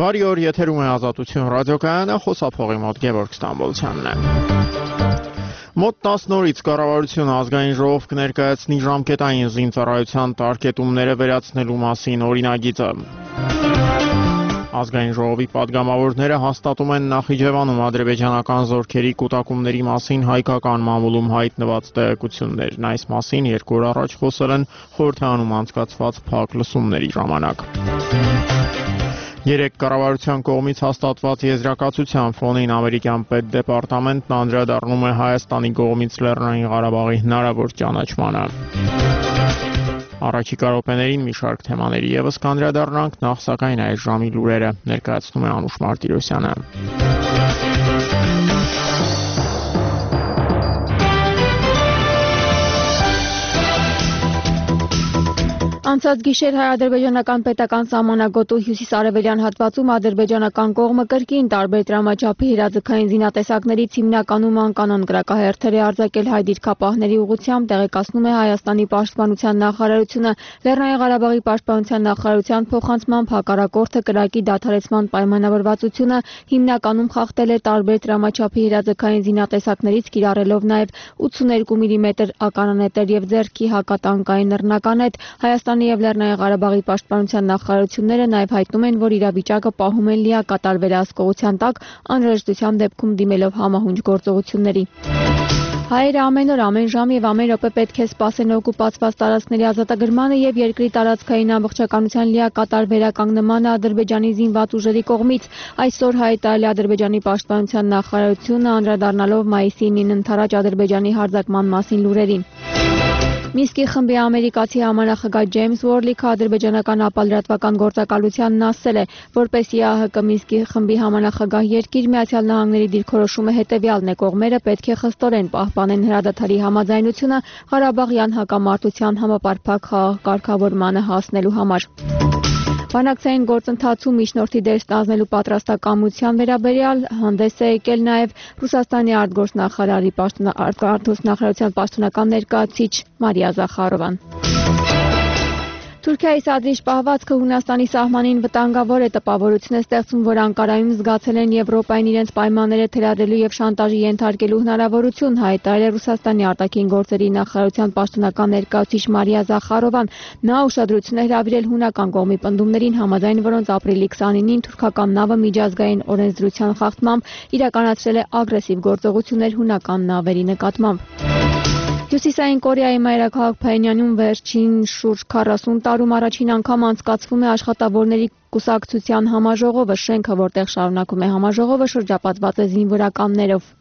Բարի օր, եթերում է Ազատություն ռադիոկայանը, խոսափողի մոտ Գևորգ Ստամբոլցյանն է։ Մոտ 10 օրից կառավարությունը ազգային ժողով կներկայացնի ժամկետային զինծառայության տարկետումները վերացնելու մասին օրինագիծը։ Ազգային ժողովի падգամավորները հաստատում են Նախիջևանում ադրբեջանական զորքերի կուտակումների մասին հայկական մամուլում հայտնված տեղեկություններն։ Այս մասին 2 օր առաջ խոսել են խորհրդարանում անցկացված փակ լսումների ժամանակ։ Երեք կառավարության կողմից հաստատված եզրակացության ֆոնին ամերիկյան պետդեպարտամենտն անդրադառնում է Հայաստանի կողմից Լեռնային Ղարաբաղի հնարավոր ճանաչմանը։ Առաջիկա րոպեներին մի շարք թեմաների ևս կանդրադառնանք, նախ սակայն այս ժամի լուրերը ներկայացնում է Անուշ Մարտիրոսյանը։ Անցած գիշեր հայ-ադրբեջանական պետական սահմանագոտու հյուսիս-արևելյան հատվածում ադրբեջանական կողմը կրկին տարբեր դրամաչափի հրաձգային զինատեսակներից հիմնականում անկանոն կրակահերթեր է արձակել հայ դիրքապահների ուղղությամբ, տեղեկացնում է Հայաստանի պաշտպանության նախարարությունը։ Լեռնային Ղարաբաղի պաշտպանության նախարարության փոխանցմամբ հակառակորդը կրակի դադարեցման պայմանավորվածությունը հիմնականում խախտել է տարբեր դրամաչափի հրաձգային զինատեսակներից, կիրառելով նաև 82 մմ ականանետեր եւ ձեռքի հակատանկային նռնականետ։ Հայաստանի և Լեռնային Ղարաբաղի պաշտպանության նախարարությունները նաև հայտնում են, որ իրավիճակը պահում են լիակատար վերահսկողության տակ, անհրաժեշտության դեպքում դիմելով համահունչ գործողությունների։ Հայերը ամեն օր, ամեն ժամ եւ ամեն րոպե պետք է սպասեն օկուպացված տարածքների ազատագրմանը եւ երկրի տարածքային ամբողջականության լիակատար վերականգնմանը Ադրբեջանի զինված ուժերի կողմից։ Այսօր հայտարարել է Ադրբեջանի պաշտպանության նախարարությունը, անդրադառնալով մայիսի 9-ին ընթരാճ Ադրբեջանի հարձակման մասին լուրերին։ Մինսկի խմբի ամերիկացի համանախագահ Ջեյմս Ուորլիքը ադրբեջանական ապալրատվական գործակալությանն ասել է, որպեսզի ԱՀԿ Մինսկի խմբի համանախագահ երկիր Միացյալ Նահանգների դիրքորոշումը հետևյալն է. կողմերը պետք է խստորեն պահպանեն հրադադարի համաձայնությունը Ղարաբաղյան հակամարտության համապարփակ խաղաղ կարգավորմանը հասնելու համար։ Բանակցային գործընթացում միջնորդի դեր ստանձնելու պատրաստակամության վերաբերյալ հանդես է եկել նաև Ռուսաստանի արտգործնախարարության պաշտոնական ներկայացուցիչ Մարիա Զախարովան։ Թուրքիայի սադրիչ պահվածքը Հունաստանի սահմանին վտանգավոր է, տպավորություն է ստեղծում, որ Անկարայում զգացել են Եվրոպային իրենց պայմանները թելադրելու եւ շանտաժի ենթարկելու հնարավորություն, հայտարարել է Ռուսաստանի արտաքին գործերի նախարարության պաշտոնական ներկայացուցիչ Մարիա Զախարովան։ Նա ուշադրություն է հրավիրել հունական կողմի պնդումներին, համաձայն որոնց ապրիլի 29-ին թուրքական նավը միջազգային օրենսդրության խախտմամբ իրականացրել է ագրեսիվ գործողություններ հունական նավերի նկատմամբ։ Հյուսիսային Կորեայի մայրաքաղաք Փայոնյանում վերջին շուրջ 40 տարում առաջին անգամ անցկացվում է աշխատավորների կուսակցության համաժողովը։ Շենքը, որտեղ շարունակվում է համաժողովը, շրջապատված է զինվորականներով։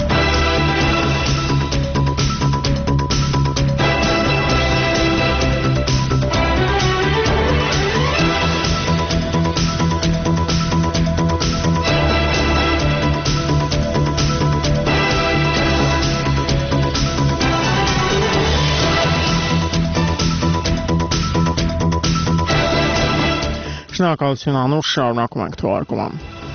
Շնորհակալություն Անուշ, շարունակում ենք թողարկումը։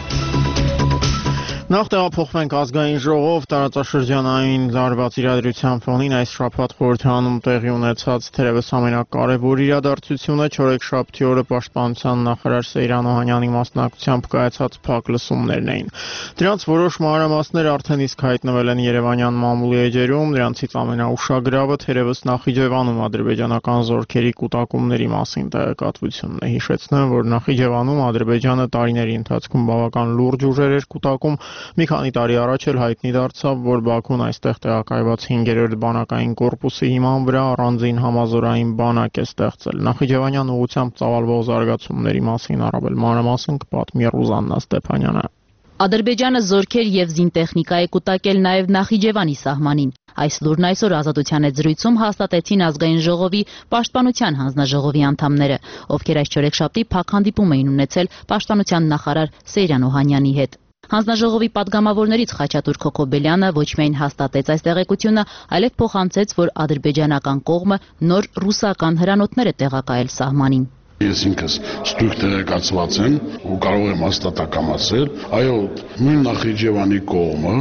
Նախ տեղափոխվենք ազգային ժողով տարածաշրջանային զարգացած իրադրության ֆոնին այս շաբաթ խորհրդարանում տեղի ունեցած թերևս ամենակարևոր իրադարձությունը չորեքշաբթի օրը պաշտպանության նախարար Սեյրան Օհանյանի մասնակցությամբ կայացած փակ լսումներն էին։ Դրանց որոշ մանրամասներ արդեն իսկ հայտնվել են Երևանյան մամուլի էջերում, դրանցից ամենաուշագրավը թերևս Նախիջևանում ադրբեջանական զորքերի կուտակումների մասին տեղեկատվությունն է։ Հիշեցնեմ, որ Նախիջևանում Ադրբեջանը տարիների ընթացքում բավական լուրջ ուժեր էր կուտակում։ Մի քանի տարի առաջ էլ հայտնի դարձավ, որ Բաքուն այստեղ տեղակայված 5-րդ բանակային կորպուսի հիման վրա առանձին համազորային բանակ է ստեղծել։ Նախիջևանյան ուղղությամբ ծավալվող զարգացումների մասին առավել մանրամասն կպատմի Ռուզաննա Ստեփանյանը։ Ադրբեջանը զորքեր եւ զինտեխնիկա է կուտակել նաեւ Նախիջևանի սահմանին։ Այս լուրն այսօր Ազատության հետ զրույցում հաստատեցին ազգային ժողովի պաշտպանության հանձնաժողովի անդամները, ովքեր այս չորեքշաբթի փակ հանդիպում էին ունեցել պաշտպանության նախարար Սեյրան Օհանյանի հետ։ Հանձնաժողովի падգամավորներից Խաչատուր Քոքոբելյանը ոչ միայն հաստատեց այս տեղեկությունը, այլև փոխանցեց, որ ադրբեջանական կողմը նոր ռուսական հրանոթներ է տեղակայել սահմանին։ Ես ինքս ստույգ տեղեկացված եմ ու կարող եմ հաստատակամացել, այո, նույն Նախիջևանի կողմը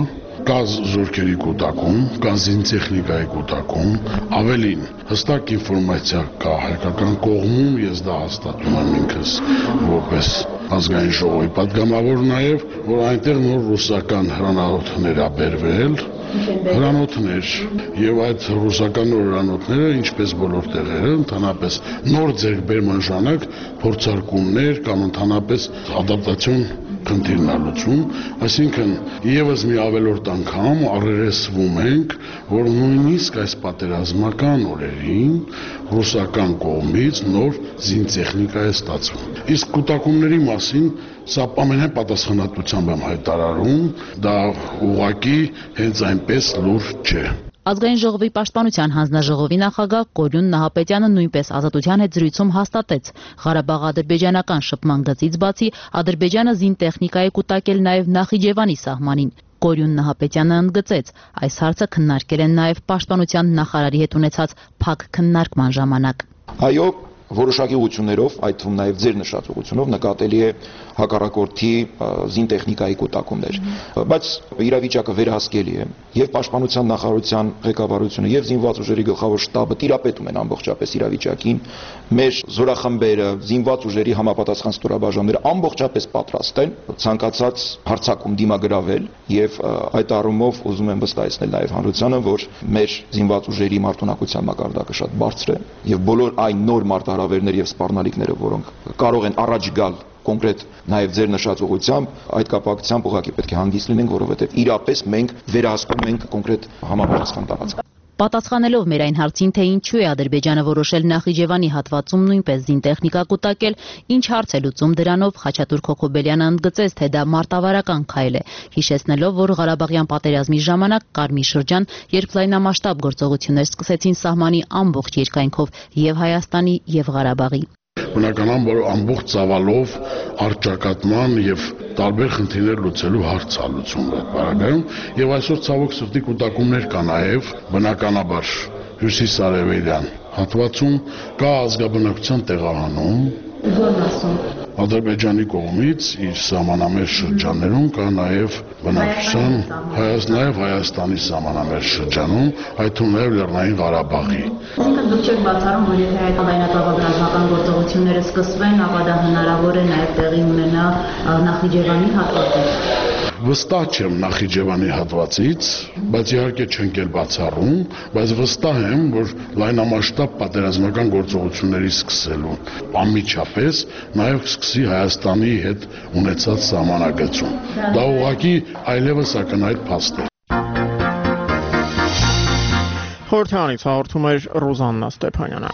կա զորքերի կուտակում, կա զինտեխնիկայի կուտակում, ավելին հստակ ինֆորմացիա կա հայկական կողմում, ես դա հաստատում եմ ինքս որպես ազգային ժողովի պատգամավոր նաև, որ այնտեղ նոր ռուսական հրանոթներ ա բերվել, հրանոթներ եւ այդ ռուսական հրանոթները ինչպես բոլոր տեղերը ընդհանրապես նոր ձեռքբերման ժամանակ փորձարկումներ կամ ընդհանրապես ադապտացիոն խնդիրն է լուծում, այսինքն եւս մի ավելորդ անգամ առերեսվում ենք, որ նույնիսկ այս պատերազմական օրերին ռուսական կողմից նոր զինտեխնիկա է ստացվում։ Իսկ կուտակումների մասին սա ամենայն պատասխանատվությամբ եմ հայտարարում, դա ուղղակի հենց այնպես լուրջ չէ։ Ազգային ժողովի պաշտպանության հանձնաժողովի նախագահ Կորյուն Նահապետյանը նույնպես Ազատության հետ զրույցում հաստատեց. Ղարաբաղ-ադրբեջանական շփման գծից բացի Ադրբեջանը զինտեխնիկա է կուտակել նաև Նախիջևանի սահմանին։ Կորյուն Նահապետյանը ընդգծեց. այս հարցը քննարկել են նաև պաշտպանության նախարարի հետ ունեցած փակ քննարկման ժամանակ։ Այո, որոշակի ուղղություններով, այդ թվում նաև ձեր նշած ուղղությունով նկատելի է հակառակորդի զինտեխնիկայի կուտակումներ, բայց իրավիճակը վերահսկելի է եւ պաշտպանության նախարարության ղեկավարությունը եւ զինված ուժերի գլխավոր շտաբը տիրապետում են ամբողջապես իրավիճակին, մեր զորախմբերը, զինված ուժերի համապատասխան ստորաբաժանումները ամբողջապես պատրաստ են ցանկացած հարձակում դիմագրավել եւ այդ առումով ուզում եմ վստահեցնել նաև հանրությանը, որ մեր զինված ուժերի մարտունակության մակարդակը շատ բարձր է եւ բոլոր այն նոր մարտահրավերներ եւ սպառնալիքները, որոնք կարող են առաջ գալ կոնկրետ նաև ձեր նշած ուղղությամբ, այդ կապակցությամբ ուղղակի պետք է հանգիստ լինենք, որովհետև իրապես մենք վերահսկում ենք կոնկրետ համապատասխան տարածք։ Պատասխանելով մեր այն հարցին, թե ինչու է Ադրբեջանը որոշել Նախիջևանի հատվածում նույնպես զինտեխնիկա կուտակել, ինչ հարց է լուծում դրանով, Խաչատուր Քոքոբելյանը ընդգծեց, թե դա մարտավարական քայլ է, հիշեցնելով, որ Ղարաբաղյան պատերազմի ժամանակ կար մի շրջան, երբ լայնամասշտաբ գործողություններ սկսեցին սահմանի ամբողջ երկայնքով եւ Հայաստանի եւ Ղարաբաղի։ Բնականաբար, որ ամբողջ ծավալով առճակատման եւ տարբեր խնդիրներ լուծելու հարց է լուծում այդ բaragայում եւ այսօր ցավոք սրտի կուտակումներ կա նաեւ բնականաբար հյուսիսարևելյան հատվածում կա ազգաբնակության տեղահանում Ադրբեջանի կողմից իր սահմանամերձ շրջաններում կա նաև բնակչության նաև Հայաստանի սահմանամերձ շրջանում, այդ թվում նաև Լեռնային Ղարաբաղի։ Այսինքն դուք չեք բացառում, որ եթե այդ լայնածավալ ռազմական գործողությունները սկսվեն, ապա դա հնարավոր է նաև տեղի ունենա Նախիջևանի հատվածում։ Վստահ չեմ Նախիջևանի հատվածից, բայց իհարկե չենք էլ բացառում, բայց վստահ եմ, որ լայնամասշտաբ պատերազմական գործողությունների սկսելու անմիջապես նաև սկսի Հայաստանի հետ ունեցած սահմանագծում։ Դա ուղղակի այլևս ակնհայտ փաստ է։ Խորհրդարանից հաղորդում էր Ռոզաննա Ստեփանյանը։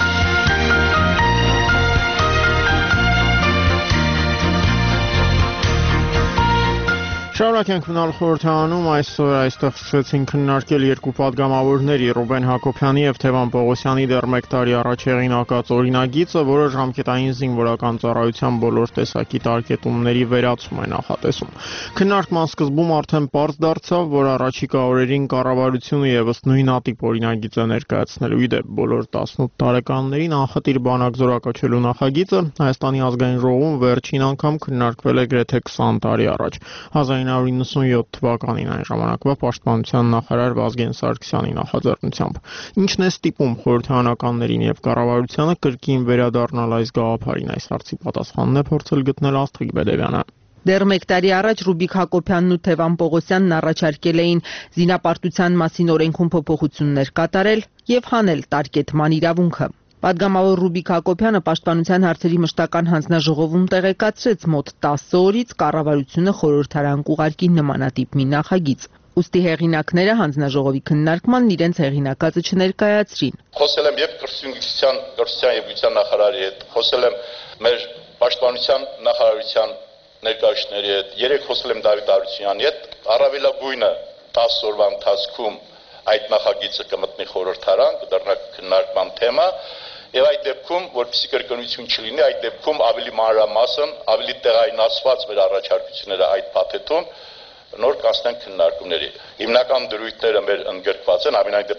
Շարունակենք մնալ խորհրդարանում, այսօր այստեղ սկսեցին քննարկել երկու պատգամավորների Ռուբեն Հակոբյանի եւ Թևան Պողոսյանի դեռ 1 տարի առաջ հեղինակած օրինագիծը, որը ժամկետային զինվորական ծառայության բոլոր տեսակի տարկետումների վերացում է նախատեսում։ Քննարկման սկզբում արդեն պարզ դարձավ, որ առաջիկա օրերին կառավարությունը եւս նույնատիպ օրինագիծ է ներկայացնելու։ Իդեպ բոլոր 18 տարեկաններին անխտիր բանակ զորակոչելու նախագիծը Հայաստանի ազգային ժողովում վերջին անգամ քննարկվել է գրեթե 20 տարի առաջ։ 1997 թվականին այն ժամանակվա պաշտպանության նախարար Վազգեն Սարգսյանի նախաձեռնությամբ։ Ինչն է ստիպում խորհրդարանականներին եւ կառավարությանը կրկին վերադառնալ այս գաղափարին, այս հարցի պատասխանն է փորձել գտնել Աստղիկ Բեդևյանը։ Դեռ 1 տարի առաջ Ռուբիկ Հակոբյանն ու Թևան Պողոսյանն առաջարկել էին զինապարտության մասին օրենքում փոփոխություններ կատարել եւ հանել տարկետման իրավունքը։ Պատգամավոր Ռուբիկ Հակոբյանը պաշտպանության հարցերի մշտական հանձնաժողովում տեղեկացրեց մոտ 10 օրից կառավարությունը խորհրդարան կուղարկի նմանատիպ մի նախագիծ։ Ուստի հեղինակները հանձնաժողովի քննարկմանն իրենց հեղինակածը չներկայացրին։ Խոսել եմ եւ կրթության եւ գիտության նախարարի հետ, խոսել եմ մեր պաշտպանության նախարարության ներկայացուցիչների հետ, երեք խոսել եմ Դավիթ Արությունյանի հետ, առավելագույնը 10 օրվա ընթացքում այդ նախագիծը կմտնի խորհրդարան, կդառնա քննարկման թեմա, եւ այդ դեպքում, որպեսզի կրկնություն չլինի, այդ դեպքում ավելի մանրամասն, ավելի տեղայնացված մեր առաջարկությունները այդ փաթեթում նոր կանցնեն քննարկումների։ Հիմնական դրույթները մեր ընդգրկված են, ամենայն դեպս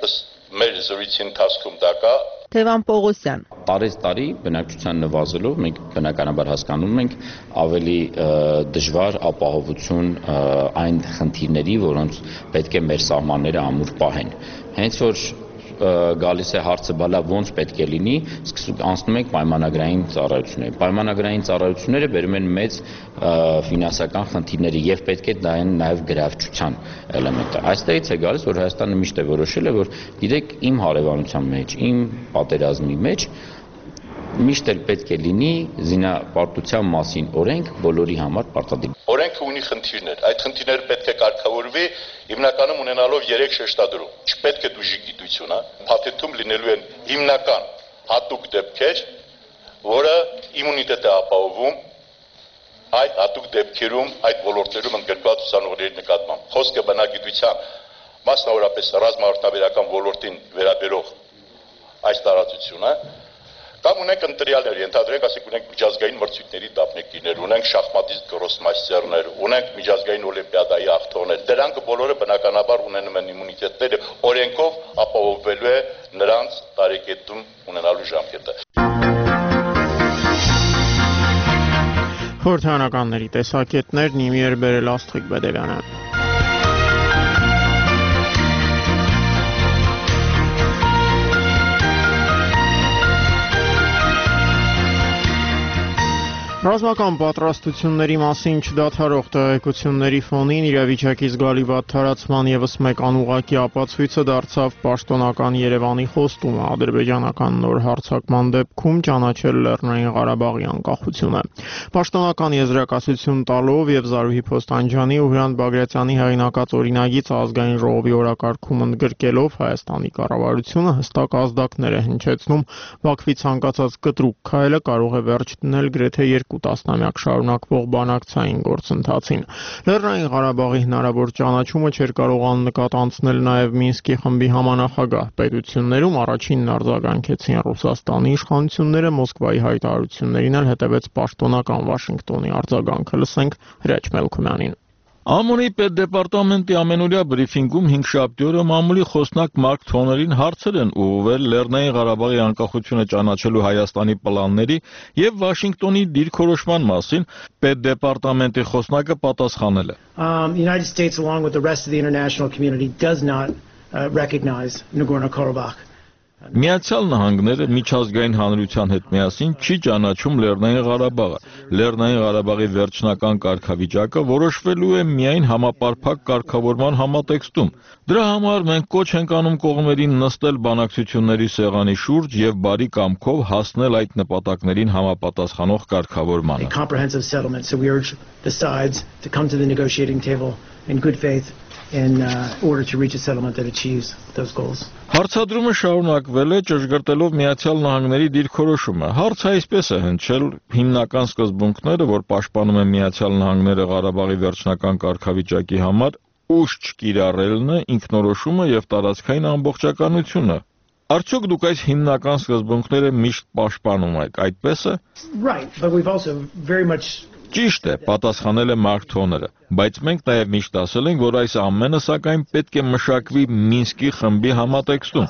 մեր զրույցի ընթացքում դա կա։ Թևան Պողոսյան Տարի բնակչության նվազելով մենք բնականաբար հասկանում ենք ավելի դժվար ապահովություն այն խնդիրների, որոնց պետք է մեր սահմանները ամուր պահեն։ Հենց որ գալիս է հարցը բալա ոնց պետք է լինի, անցնում ենք պայմանագրային ծառայությունների։ Պայմանագրային ծառայությունները բերում են մեծ ֆինանսական խնդիրների եւ պետք է դա են նաեւ գրավչության էլեմենտը։ Այստեղից է գալիս, որ Հայաստանը միշտ է որոշել է, որ գիտեք, իմ հարևանության մեջ, իմ պատերազմի մեջ միշտ էլ պետք է լինի զինապարտության մասին օրենք բոլորի համար պարտադիր։ Օրենքը ունի խնդիրներ, այդ խնդիրները պետք է կարգավորվի հիմնականում ունենալով 3 շեշտադրում։ Չպետք է դուժի գիտությունը, փաթեթում լինելու են հիմնական հատուկ դեպքեր, որը իմունիտետ է ապահովում այդ հատուկ դեպքերում, այդ ոլորտներում ընդգրկված ուսանողների նկատմամբ։ Խոսքը բնագիտության, մասնավորապես ռազմաարդյունաբերական ոլորտին վերաբերող այս տարածությունը Կամ ունենք ընտրյալներ, ենթադրենք, ասենք ունենք միջազգային մրցույթների դափնեկիրներ, ունենք շախմատիստ գրոսմայստերներ, ունենք միջազգային օլիմպիադայի աղթողներ։ Դրանք բոլորը բնականաբար ունենում են իմունիտետներ, օրենքով ապահովվելու է նրանց տարեկետում ունենալու ժամկետը։ Խորհրդարանականների տեսակետներն իմիեր բերել Աստղիկ Բեդևյանը։ Ռազմական պատրաստությունների մասին չդադարող տեղեկությունների ֆոնին իրավիճակի զգալի վատթարացման ևս մեկ անուղղակի ապացույցը դարձավ պաշտոնական Երևանի խոստումը ադրբեջանական նոր հարձակման դեպքում ճանաչել Լեռնային Ղարաբաղի անկախությունը։ Պաշտոնական եզրակացություն տալով եւ Զարուհի Փոստանջյանի ու Հրանտ Բագրատյանի հեղինակած օրինագիծ ազգային ժողովի օրակարգում ընդգրկելով Հայաստանի կառավարությունը հստակ ազդակներ է հնչեցնում Բաքվի ցանկացած կտրուկ քայլը կարող է վերջ դնել գրեթե 2 տասնամյակ շարունակվող բանակցային գործընթացին։ Լեռնային Ղարաբաղի հնարավոր ճանաչումը չէր կարող աննկատ անցնել նաև Մինսկի խմբի համանախագահ պետություններում առաջինն արձագանքեցին Ռուսաստանի իշխանությունները, Մոսկվայի հայտարարություններին էլ հետևեց պաշտոնական Վաշինգտոնի արձագանքը։ Լսենք Հրաչ Մելքումյանին։ ԱՄՆ-ի պետդեպարտամենտի ամենօրյա բրիֆինգում հինգշաբթի օրը մամուլի խոսնակ Մարկ Թոներին հարցեր են ուղղվել Լեռնային Ղարաբաղի անկախությունը ճանաչելու Հայաստանի պլանների եւ Վաշինգտոնի դիրքորոշման մասին պետդեպարտամենտի խոսնակը պատասխանել է. The United States along with the rest of the international community does not recognize Nagorno-Karabakh. Միացյալ Նահանգները միջազգային հանրության հետ միասին չի ճանաչում Լեռնային Ղարաբաղը։ Լեռնային Ղարաբաղի վերջնական կարգավիճակը որոշվելու է միայն համապարփակ կարգավորման համատեքստում։ Դրա համար մենք կոչ ենք անում կողմերին նստել բանակցությունների սեղանի շուրջ եւ բարի կամքով հասնել այդ նպատակներին համապատասխանող կարգավորմանը։ Comprehensive settlement, so we urge the sides to come to the negotiating table in good faith in order to reach a settlement that achieves those goals. Հարցադրումը շարունակվել է ճշգրտելով Միացյալ Նահանգների դիրքորոշումը։ Հարցը այսպես է հնչել հիմնական սկզբունքները, որ պաշտպանում են Միացյալ Նահանգները Ղարաբաղի վերջնական կարգավիճակի համար, ուժ չկիրառելն է, ինքնորոշումը եւ տարածքային ամբողջականությունը։ Արդյոք դուք այս հիմնական սկզբունքները միշտ պաշտպանում եք, այդպես է։ Right, but we've also very much Ճիշտ է, պատասխանել է Մարկ Թոները, բայց մենք նաև միշտ ասել ենք, որ այս ամենը սակայն պետք է մշակվի Մինսկի խմբի համատեքստում։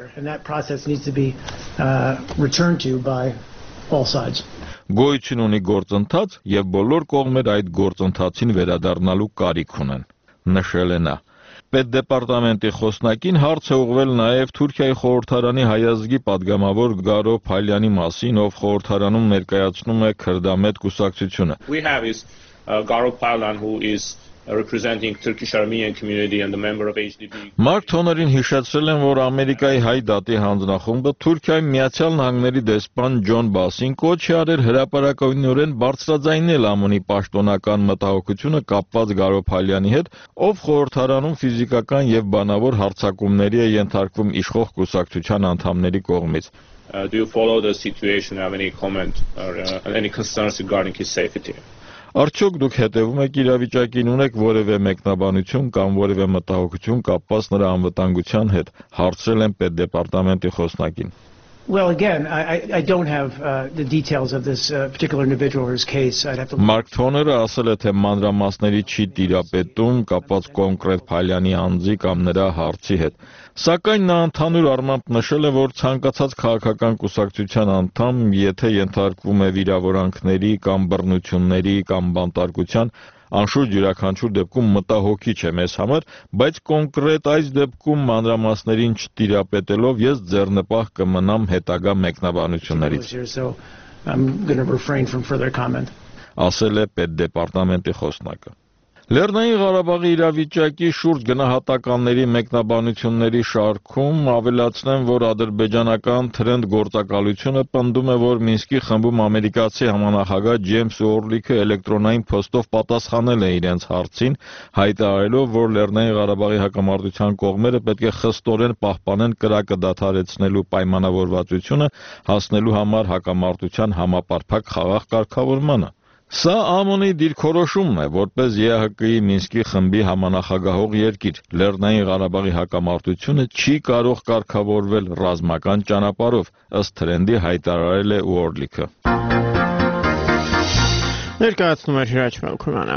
Գոյություն ունի գործընթաց եւ բոլոր կողմերը այդ գործընթացին վերադառնալու կարիք ունեն, նշել է նա։ Պետդեպարտամենտի խոսնակին հարց է ուղղվել նաև Թուրքիայի խորհրդարանի հայազգի падգամավոր Գարո Փալյանի մասին, ով խորհրդարանում ներկայացնում է քրդամետ կուսակցությունը։ We have is Garo Palyan, who is representing Turkish Armenian community and the member of HDP. Մարկ Թոներին հիշեցրել են, որ Ամերիկայի հայ դատի հանձնախումբը Թուրքիայի Միացյալ Նահանգների դեսպան Ջոն Բասին կոչ է արել հրապարակայնորեն բարձրաձայնել ԱՄՆ-ի պաշտոնական մտահոգությունը կապված Գարո Փալյանի հետ, ով խորհրդարանում ֆիզիկական եւ բանավոր հարձակումների է ենթարկվում իշխող կուսակցության անդամների կողմից։ Do you follow the situation? Have any comment or any concerns regarding his safety? Արդյոք դուք հետևում եք իրավիճակին, ունեք որևէ մեկնաբանություն կամ որևէ մտահոգություն կապված նրա անվտանգության հետ, հարցրել են պետդեպարտամենտի խոսնակին։ Well, again, I don't have the details of this particular individual or his case. I'd have to. Մարկ Թոները ասել է, թե մանրամասների չի տիրապետում կապված կոնկրետ Փալյանի անձի կամ նրա հարցի հետ։ Սակայն նա ընդհանուր առմամբ նշել է, որ ցանկացած քաղաքական կուսակցության անդամ, եթե ենթարկվում է վիրավորանքների կամ բռնությունների կամ բանտարկության, անշուշտ յուրաքանչյուր դեպքում մտահոգիչ է մեզ համար, բայց կոնկրետ այս դեպքում մանրամասներին չտիրապետելով ես ձեռնպահ կմնամ հետագա մեկնաբանություններից, ասել է պետդեպարտամենտի խոսնակը։ Լեռնային Ղարաբաղի իրավիճակի շուրջ գնահատականների մեկնաբանությունների շարքում ավելացնեմ, որ ադրբեջանական թրենդ գործակալությունը պնդում է, որ Մինսկի խմբում ամերիկացի համանախագահ Ջեյմս Օրլիքը էլեկտրոնային փոստով պատասխանել է իրենց հարցին, հայտարարելով, որ Լեռնային Ղարաբաղի հակամարտության կողմերը պետք է խստորեն պահպանեն կրակը դադարեցնելու պայմանավորվածությունը, հասնելու համար հակամարտության համապարփակ խաղաղ կարգավորմանը։ Սա ԱՄՆ-ի դիրքորոշումն է, որպես ԵԱՀԿ-ի Մինսկի խմբի համանախագահող երկիր։ Լեռնային Ղարաբաղի հակամարտությունը չի կարող կարգավորվել ռազմական ճանապարհով, ըստ թրենդի հայտարարել է Օրլիքը։ Ներկայացնում է Հիրաչ Մելքումյանը։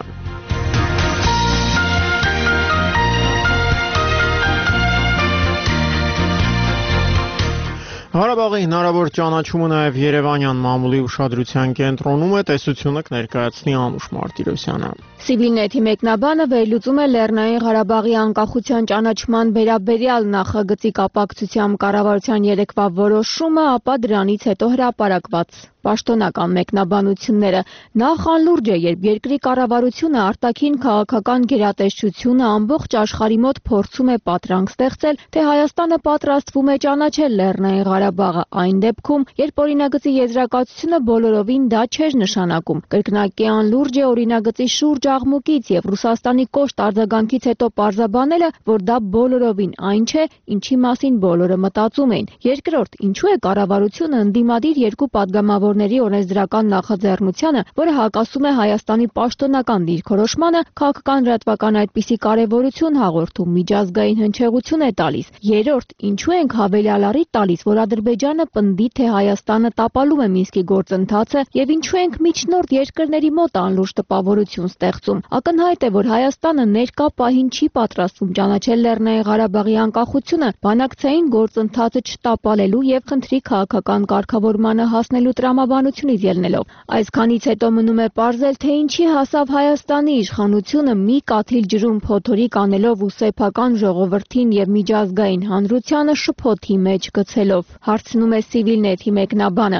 Ղարաբաղի հնարավոր ճանաչումը նաև Երևանյան մամուլի ուշադրության կենտրոնում է, տեսությունը կներկայացնի Անուշ Մարտիրոսյանը։ Civilnet-ի մեկնաբանը վերլուծում է Լեռնային Ղարաբաղի անկախության ճանաչման վերաբերյալ նախագծի կապակցությամբ կառավարության երեկվա որոշումը, ապա դրանից հետո հրապարակված պաշտոնական մեկնաբանությունները։ Նախ անլուրջ է, երբ երկրի կառավարությունը արտաքին քաղաքական գերատեսչությունը ամբողջ աշխարհի մոտ փորձում է պատրանք ստեղծել, թե Հայաստանը պատրաստվում է ճանաչել Լեռնային Ղարաբաղը այն դեպքում, երբ օրինագծի եզրակացությունը բոլորովին դա չէր նշանակում։ Կրկնակի անլուրջ է օրինագծի շուրջ աղմուկից եւ Ռուսաստանի կոշտ արձագանքից հետո պարզաբանելը, որ դա բոլորովին այն չէ, ինչի մասին բոլորը մտածում էին։ Երկրորդ, ինչու է կառավարությունը ընդդիմադիր երկու падգամավորների օրենսդրական նախաձեռնությանը, որը հակասում է Հայաստանի պաշտոնական դիրքորոշմանը, քաղաքական լրատվական այդպիսի կարևորություն հաղորդում, միջազգային հնչեղություն է տալիս։ Երրորդ, ինչու ենք հավելյալ առիթ տալիս, որ Ադրբեջանը պնդի, թե Հայաստանը տապալում է Մինսկի գործընթացը եւ ինչու ենք միջնորդ երկրների մոտ անլուրջ տպավորություն ստեղծում։ Ակնհայտ է, որ Հայաստանը ներկա պահին չի պատրաստվում ճանաչել Լեռնային Ղարաբաղի անկախությունը, բանակցային գործընթացը չտապալելու եւ խնդրի քաղաքական կարգավորմանը հասնելու տրամաբանությունից ելնելով։ Այսքանից հետո մնում է պարզել, թե ինչի հասավ Հայաստանի իշխանությունը մի կաթիլ ջրում փոթորիկ անելով ու սեփական ժողովրդին եւ միջազգային հանրությանը շփոթի մեջ գցելով։ Հարցնում է Civilnet-ի մեկնաբանը։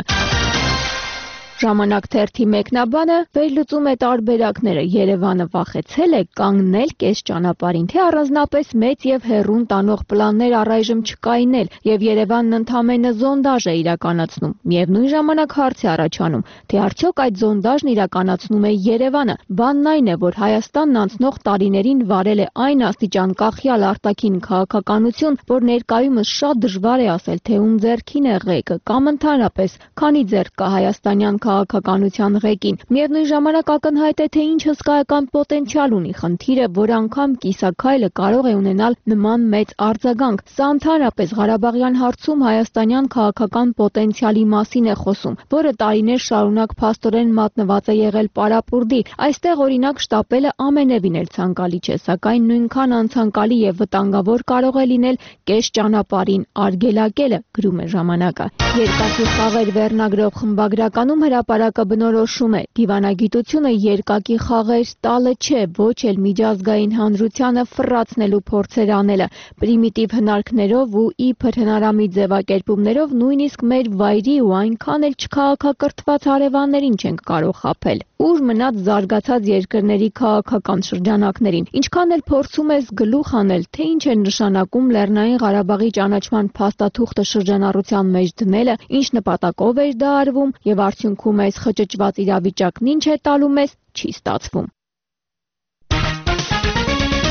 Ժամանակ թերթի մեկնաբանը վերլուծում է տարբերակները։ Երևանը վախեցել է կանգնել կես ճանապարհին, թե առանձնապես մեծ եւ հեռուն տանող պլաններ առայժմ չկային էլ, եւ Երևանն ընդամենը զոնդաժ է իրականացնում։ Միևնույն ժամանակ հարց է առաջանում, թե արդյոք այդ զոնդաժն իրականացնում է Երևանը։ Բանն այն է, որ Հայաստանն անցնող տարիներին վարել է այն աստիճան կախյալ արտաքին քաղաքականություն, որ ներկայումս շատ դժվար է ասել, թե ում ձեռքին է ղեկը, կամ ընդհանրապես քանի ձեռք կա հայաստանյան քաղաքականության ղեկին։ Միևնույն ժամանակ ակնհայտ է, թե ինչ հսկայական պոտենցիալ ունի խնդիրը, որ անգամ կիսաքայլը կարող է ունենալ նման մեծ արձագանք։ Սա ընդհանրապես Ղարաբաղյան հարցում հայաստանյան քաղաքական պոտենցիալի մասին է խոսում, որը տարիներ շարունակ փաստորեն մատնված է եղել պարապուրդի։ Այստեղ օրինակ շտապելը ամենևին էլ ցանկալի չէ, սակայն նույնքան անցանկալի եւ վտանգավոր կարող է լինել կես ճանապարհին արգելակելը, գրում է ժամանակը։ Երկակի խաղեր վերնագրով խմբագրականում հրապարակը բնորոշում է. դիվանագիտությունը երկակի խաղեր տալը չէ, ոչ էլ միջազգային հանրությանը ֆռացնելու փորձեր անելը, պրիմիտիվ հնարքներով ու իբր հնարամիտ ձևակերպումներով նույնիսկ մեր վայրի ու այնքան էլ չքաղաքակրթված հարևաններին չենք կարող խաբել։ Ուր մնաց զարգացած երկրների քաղաքական շրջանակներին։ Ինչքան էլ փորձում ես գլուխ անել, թե ինչ է նշանակում Լեռնային Ղարաբաղի ճանաչման փաստաթուղթը շրջանառության մեջ դնելը, ինչ նպատակով էր դա արվում եւ արդյունքում այս խճճված իրավիճակն ինչ է տալու մեզ, չի ստացվում։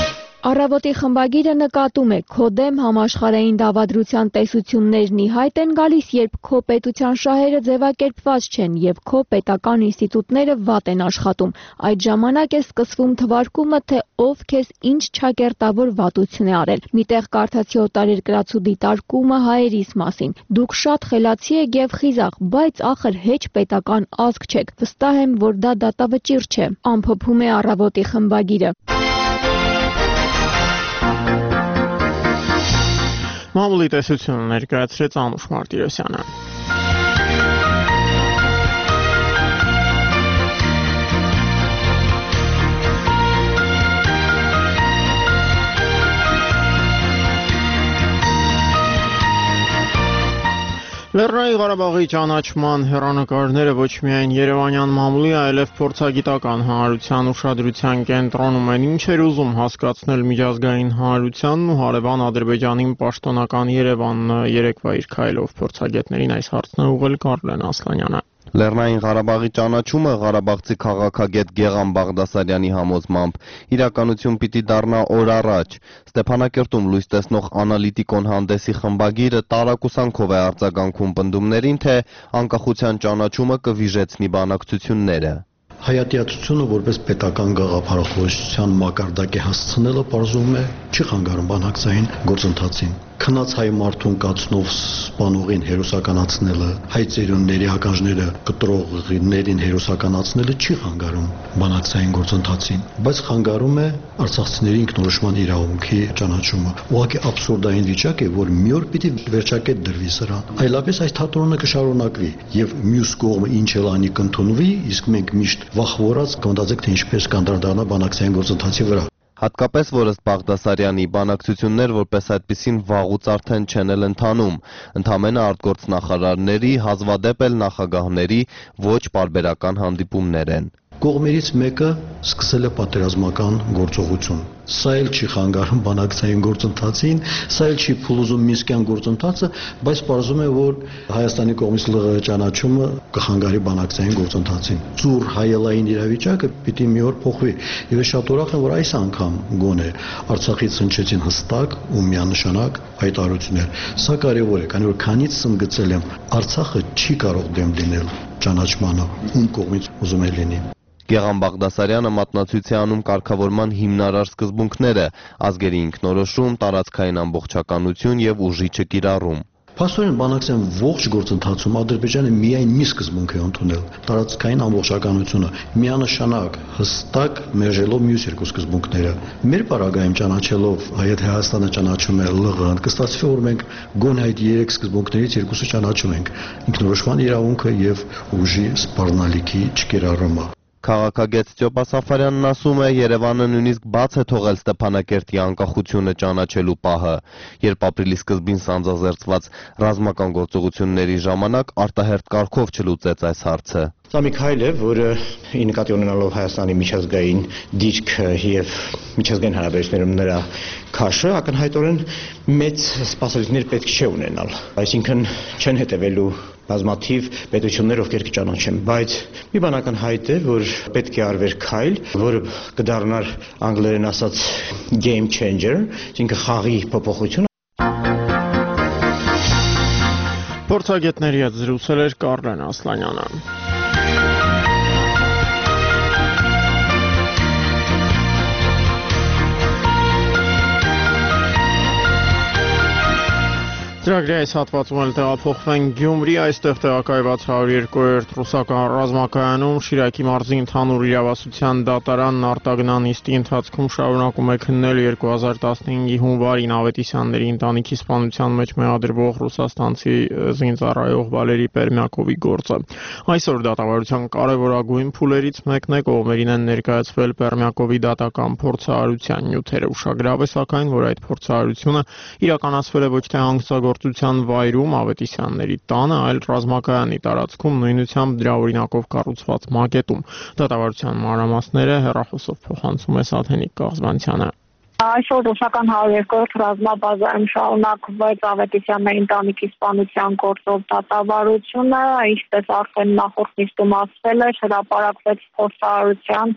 Առավոտի խմբագիրը նկատում է, քո դեմ համաշխարհային դավադրության տեսություններն ի հայտ են գալիս, երբ քո պետության շահերը ձևակերպված չեն եւ քո պետական ինստիտուտները վատ են աշխատում։ Այդ ժամանակ է սկսվում թվարկումը, թե ով քեզ ինչ չակերտավոր վատություն է արել։ Միտեղ կարդացի օտարերկրացու դիտարկումը հայերիս մասին։ Դուք շատ խելացի եք եւ խիզախ, բայց ախր հեչ պետական ազգ չեք։ Վստահ եմ, որ դա դատավճիռ չէ, ամփոփում է Առավոտի խմբագիրը։ Մամուլի տեսությունը ներկայացրեց Անուշ Մարտիրոսյանը։ Լեռնային Ղարաբաղի ճանաչման հեռանկարները ոչ միայն Երևանյան մամուլի, այլև փորձագիտական հանրության ուշադրության կենտրոնում են, ինչ էր ուզում հասկացնել միջազգային հանրությանն ու հարևան Ադրբեջանին պաշտոնական Երևանը երեկվա իր քայլով փորձագետներին այս հարցն է ուղղել Կարլեն Ասլանյանը։ Լեռնային Ղարաբաղի ճանաչումը ղարաբաղցի քաղաքագետ Գեղամ Բաղդասարյանի համոզմամբ իրականություն պիտի դառնա օր առաջ։ Ստեփանակերտում լույս տեսնող անալիտիկոն հանդեսի խմբագիրը տարակուսանքով է արձագանքում պնդումներին, թե անկախության ճանաչումը կվիժեցնի բանակցությունները։ Հայատյացությունը որպես պետական գաղափարախոսության մակարդակ է հասցնելը պարզվում է չի խանգարում բանակցային գործընթացին։ Քնած հայ մարդուն կացնով սպանողին հերոսականացնելը, հայ ծերունների ականջները կտրողներին հերոսականացնելը չի խանգարում բանակցային գործընթացին, բայց խանգարում է արցախցիների ինքնորոշման իրավունքի ճանաչումը։ Ուղղակի աբսուրդային վիճակ է, որ մի օր պիտի վերջակետ դրվի սրան։ Այլապես այս թատրոնը կշարունակվի եւ մյուս կողմը ինչ էլ անի կընդունվի, իսկ մենք միշտ վախվորած կմտածենք, թե ինչպես կանդրադառնա բանակցային գործընթացի վրա։ Հատկապես, որ ըստ Բաղդասարյանի բանակցություններ որպես այդպիսին վաղուց արդեն չեն էլ ընթանում, ընդամենը արտգործնախարարների, հազվադեպ էլ նախագահների ոչ պարբերական հանդիպումներ են։ Կողմերից մեկը սկսել է պատերազմական գործողություն։ Սա էլ չի խանգարում բանակցային գործընթացին, սա էլ չի փլուզում Մինսկյան գործընթացը, բայց պարզվում է, որ Հայաստանի կողմից ԼՂՀ ճանաչումը կխանգարի բանակցային գործընթացին։ Ծուռ հայելային իրավիճակը պիտի մի օր փոխվի, եւ ես շատ ուրախ եմ, որ այս անգամ գոնե Արցախից հնչեցին հստակ ու միանշանակ հայտարարություններ։ Սա կարևոր է, քանի որ քանից ընդգծել եմ, Արցախը չի կարող դեմ լինել ճանաչմանը, ում կողմից ուզում է լինի։ Գեղամ Բաղդասարյանը մատնացույց է անում կարգավորման հիմնարար սկզբունքները՝ ազգերի ինքնորոշում, տարածքային ամբողջականություն եւ ուժի չկիրառում։ Փաստորեն բանակցային ողջ գործընթացում Ադրբեջանը միայն մի սկզբունք է ընդունել՝ տարածքային ամբողջականությունը, միանշանակ հստակ մերժելով մյուս երկու սկզբունքները։ Մեր պարագայում ճանաչելով այդ Հայաստանը ճանաչում է ԼՂՀ-ն, կստացվի, որ մենք գոնե այդ երեք սկզբունքներից երկուսը ճանաչում ենք՝ ինքնորոշման իրավունքը եւ ուժի սպառնալիքի չկիրառումը։ Քաղաքագետ Ստյոպա Սաֆարյանն ասում է, Երևանը նույնիսկ բաց է թողել Ստեփանակերտի անկախությունը ճանաչելու պահը, երբ ապրիլի սկզբին սանձազերծված ռազմական գործողությունների ժամանակ արտահերթ կարգով չլուծեց այս հարցը։ Սա մի քայլ է, որը ի նկատի ունենալով Հայաստանի միջազգային դիրքը եւ միջազգային հարաբերություններում նրա քաշը, ակնհայտորեն մեծ սպասելիքներ պետք չէ ունենալ։ Այսինքն չեն հետևելու բազմաթիվ պետություններ, ովքեր կճանաչեն, բայց մի բան ակնհայտ է, որ պետք է արվեր քայլ, որը կդառնար անգլերեն ասած game changer, այսինքն խաղի փոփոխություն։ Փորձագետների հետ զրուցել էր Կարլեն Ասլանյանը։ Ծրագրի այս հատվածում էլ տեղափոխվենք Գյումրի, այստեղ տեղակայված 102-րդ ռուսական ռազմակայանում Շիրակի մարզի ընդհանուր իրավասության դատարանն արտագնան նիստի ընթացքում շարունակում է քննել 2015-ի հունվարին Ավետիսյանների ընտանիքի սպանության մեջ մեղադրվող ռուսաստանցի զինծառայող Վալերի Պերմյակովի գործը։ Այսօր դատավարության կարևորագույն փուլերից մեկն է կողմերին են ներկայացվել Պերմյակովի դատական փորձարարության նյութերը։ Ուշագրավ է սակայն, որ այդ փորձարարությունը իրականացվել է ոչ թե հանգստագործության վայրում Ավետիսյանների տանը, այլ ռազմակայանի տարածքում նույնությամբ դրա օրինակով կառուցված մակետում։ Դատավարության մանրամասները հեռախոսով փոխանցում է Սաթենիկ Կաղզբանցյանը։ Այսօր ռուսական 102-րդ ռազմաբազայում շարունակվեց Ավետիսյանների ընտանիքի սպանության գործով դատավարությունը, ինչպես արդեն նախորդ նիստում ասվել էր, հրապարակվեց փորձարարության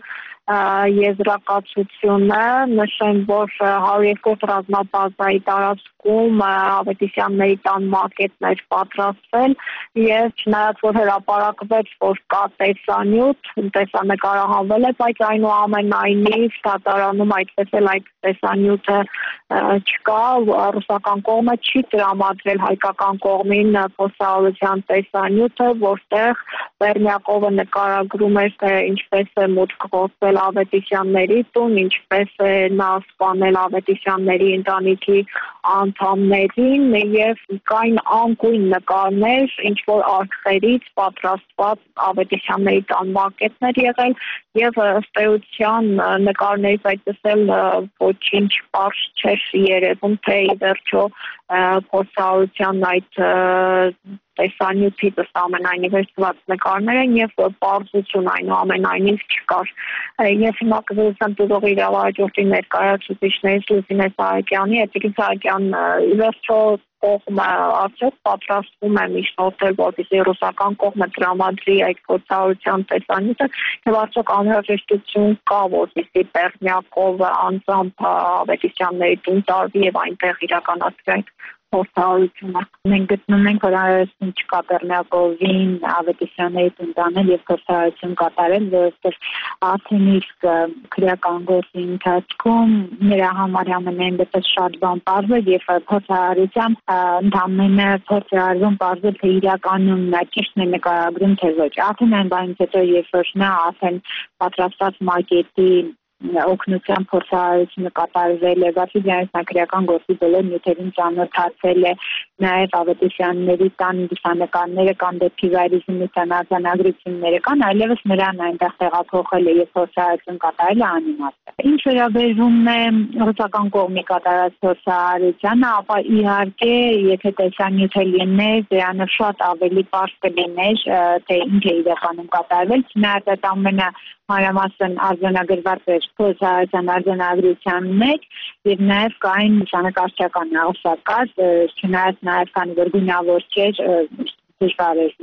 եզրակացությունը, նշեմ, որ 102-րդ ռազմաբազայի տարածքում Ավետիսյանների տան մակետներ պատրաստվել եւ չնայած որ հրապարակվեց, որ կա տեսանյութ, տեսանկարահանվել է, բայց այնուամենայնիվ դատարանում այդպես էլ այդ տեսանյութը չկա, ռուսական կողմը չի տրամադրել հայկական կողմին փորձարարության տեսանյութը, որտեղ Բերնյակովը նկարագրում էր, թե ինչպես է մուտք գործել Ավետիսյանների տուն, ինչպես է նա սպանել Ավետիսյանների ընտանիքի անդամներին եւ կային անկույն նկարներ, ինչ որ արխերից պատրաստված Ավետիսյանների տան մակետներ եղել եւ ըստ էության նկարներից այդպես էլ ոչինչ պարզ չէր երևում, թե ի վերջո փորձարարության այդ տեսանյութի ամենայնիվ վերցված նկարներ են եւ պարզություն այնուամենայնիվ չկար։ Ես հիմա կզրուցեմ տվյալի իրավահաջորդի ներկայացուցիչներից Լուսինե Սահակյանի, Էթիկի Սահակյան, ի վերջո կողմը արդյոք պատրաստվում է միջնորդել, որպեսզի ռուսական կողմը տրամադրի այդ փորձարարության տեսանյութը, եւ արդյոք անհրաժեշտություն կա, որպեսզի Բերնյակովը անձամբ Ավետիսյանների տուն տարվի եւ այնտեղ իրականացվի այդ փորձարարությունը։ Մենք գտնում ենք, որ արարեցին չկա Բերնյակովին Ավետիսյանների տուն տանել եւ փորձարարություն կատարել, որովհետեւ արդեն իսկ քրեական գործի ընթացքում նրա համար ամենայն դեպս շատ բան պարզվել եւ փորձարարության ընդամենը փորձարարվում պարզել թե իրականում նա ճիշտն է նկարագրում թե ոչ։ Արդեն այն բանից հետո երբ որ նա արդեն պատրաստած մակետի օգնության փորձարարությունը կատարվել է, բացի դրանից նա քրեական գործի բոլոր նյութերին ծանոթացել է, նաև Ավետիսյանների տան լուսանկարները կան դեպի վայրիզմության արձանագրությունները կան, այլևս նրան այնտեղ տեղափոխել է եւ փորձարարություն կատարել է անիմաստ։ Ինչ վերաբերում է ռուսական կողմի կատարած փորձարարությանը, ապա իհարկե, եթե տեսանյութը լիներ, դրանով շատ ավելի պարզ կլիներ, թե ինչ է իրականում կատարվել, չնայած այդ ամենը մանրամասն արձանագրված էր փորձարարության արձանագրության մեջ եւ նաեւ կային լուսանկարչական աղսակած, չնայած նաեւ քանի որ գունավոր չէր, դժվար էր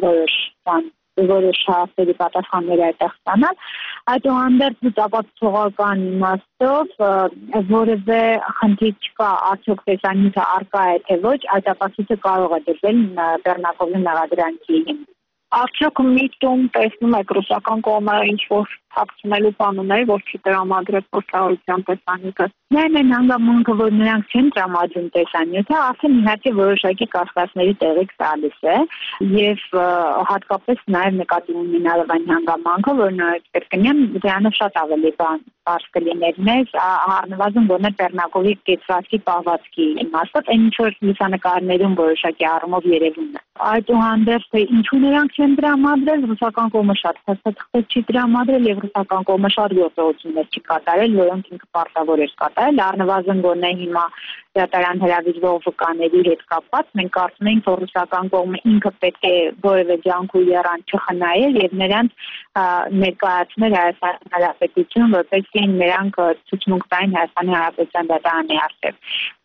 որոշ հարցերի պատասխանները այդտեղ ստանալ, այդուհանդերձ ապացուցողական իմաստով որևէ խնդիր չկա, արդյոք տեսանյութը առկա է թե ոչ, այդ ապացույցը կարող է դրվել Բերնյակովի մեղադրանքի։ Արդյոք միտում տեսնում եք ռուսական կողմը ինչ որ թաքցնելու բան ուներ, որ չի տրամադրել փորձարարության տեսանյութը։ Այն հանգամանքը, որ նրանք չեն տրամադրում տեսանյութը, արդեն իհարկե որոշակի կասկածների տեղիք տալիս է եւ հատկապես նաեւ նկատի ունենալով այն հանգամանքը, որ կրկնեմ, դրանով շատ ավելի պարզ կլիներ մեզ, առնվազն գոնե Բերնյակովի կեցվածքի պահվածքի իմաստով, այն ինչ որ լուսանկարներում որոշակի առումով երևում է։ Այդուհանդերձ թե ինչու նրանք չեն տրամադրել, ռուսական կողմը շատ փաստաթղթեր չի տրամադրել եւ ռուսական կողմը շատ գործողություններ չի կատարել, որոնք ինքը պարտավոր էր կատարել, առնվազն գոնե հիմա դատարան հրավիրվող վկաների հետ կապված մենք կարծում ենք, որ ռուսական կողմը ինքը պետք է որևէ ջանք ու եռան չխնայեր եւ նրանց ներկայացնել Հայաստանի Հանրապետություն, որպեսզի նրանք ցուցմունք տային Հայաստանի Հանրապետության դատարանի առջեւ։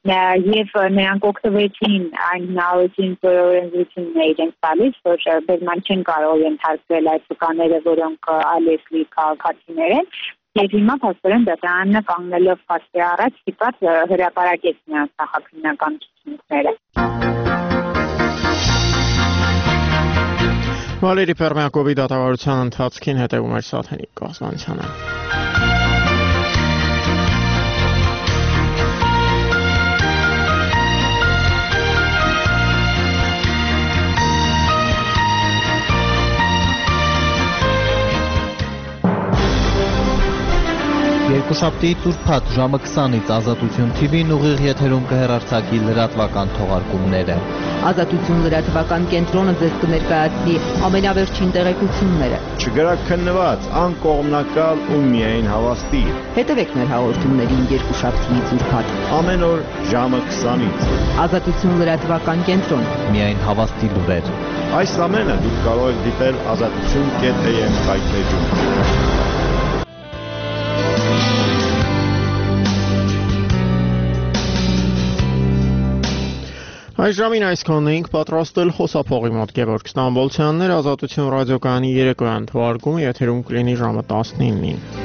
Եվ նրանք օգտվեցին այն հնարավորությունից, որ օրենսդրությունն է իրենց տալիս, որ բերման չեն կարող ենթարկվել այդ վկաները, որոնք ալեսլի քաղաքացիներ են, եւ հիմա փաստորեն դատարանը կանգնելով փաստի առաջ ստիպած հրապարակեց նրանց նախաքննական ցուցմունքները։ Վալերի Բերնյակովի դատավարության ընթացքին հետևում էր Սաթենիկ կազմանցյանը։ Երկուշաբթի ծուրփաթ ժամը 20-ից Ազատություն TV-ն ուղիղ եթերում կհեռարձակի լրատվական թողարկումները։ Ազատություն լրատվական կենտրոնը ձեզ կներկայացնի ամենավերջին տեղեկությունները։ Չգրաքննված, անկողմնակալ ու միայն հավաստի։ Հետևեք մեր հաղորդումներին երկուշաբթի ծուրփաթ։ Ամեն օր ժամը 20-ից։ Ազատություն լրատվական կենտրոն։ Միայն հավաստի լուրեր։ Այս ամենը դուք կարող եք դիտել azatutun.am կայքէջում։ Այս ժամին այսքանն էինք պատրաստել խոսափողի մոտ Գևորգ Ստամբոլցյաններ, Ազատություն ռադիոկայանի երեկոյան թողարկումը եթերում կլինի ժամը 19-ին։